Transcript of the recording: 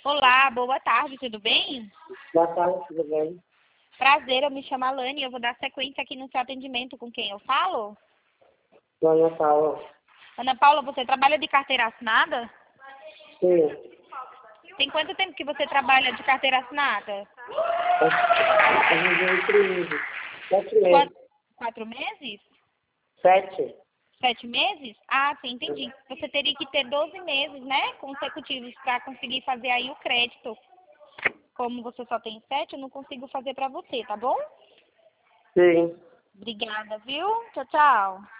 Olá, boa tarde, tudo bem? Boa tarde, tudo bem? Prazer, eu me chamo Alane e eu vou dar sequência aqui no seu atendimento. Com quem eu falo? Ana Paula. Ana Paula, você trabalha de carteira assinada? Sim. Tem quanto tempo que você trabalha de carteira assinada? Eu vivi 7 meses. 4 meses? 7? 7 meses? Ah, sim, entendi. Você teria que ter 12 meses, né, consecutivos para conseguir fazer aí o crédito. Como você só tem 7, eu não consigo fazer para você, tá bom? Sim. Obrigada, viu? Tchau, tchau.